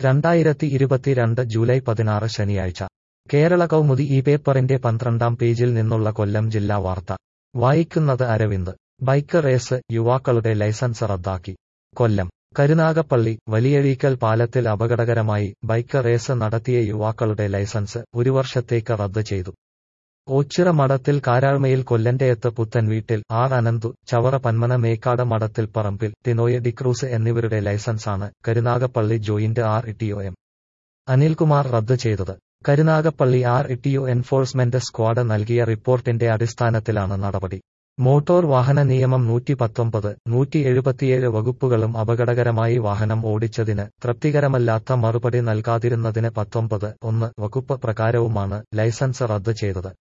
2022 July 16 ശനിയാഴ്ച കേരള കൗമുദി ഈ പേപ്പറിന്റെ 12-ാം പേജിൽ നിന്നുള്ള കൊല്ലം ജില്ലാ വാർത്ത വായിക്കുന്നത് അരവിന്ദ്. ബൈക്ക് റേസ്, യുവാക്കളുടെ ലൈസൻസ് റദ്ദാക്കി. കൊല്ലം കരുനാഗപ്പള്ളി വലിയഴീക്കൽ പാലത്തിൽ അപകടകരമായി ബൈക്ക് റേസ് നടത്തിയ യുവാക്കളുടെ ലൈസൻസ് 1 വർഷത്തേക്ക് റദ്ദ് ചെയ്തു. ഓച്ചിറ മഠത്തിൽ കാരാഴ്മയിൽ കൊല്ലന്റെയത്ത് പുത്തൻവീട്ടിൽ ആർ അനന്തു, ചവറ പന്മന മേക്കാട് മഠത്തിൽ പറമ്പിൽ ടിനോയ് ഡിക്രൂസ് എന്നിവരുടെ ലൈസൻസാണ് Karunagappally joint RTO M. Anilkumar റദ്ദ് ചെയ്തത്. കരുനാഗപ്പള്ളി RTO എൻഫോഴ്സ്മെന്റ് സ്ക്വാഡ് നൽകിയ റിപ്പോർട്ടിന്റെ അടിസ്ഥാനത്തിലാണ് നടപടി. മോട്ടോർ വാഹന നിയമം 119, 177 വകുപ്പുകളും അപകടകരമായി വാഹനം ഓടിച്ചതിന് തൃപ്തികരമല്ലാത്ത മറുപടി നൽകാതിരുന്നതിന് 19(1) വകുപ്പ് പ്രകാരവുമാണ് ലൈസൻസ് റദ്ദ് ചെയ്തത്.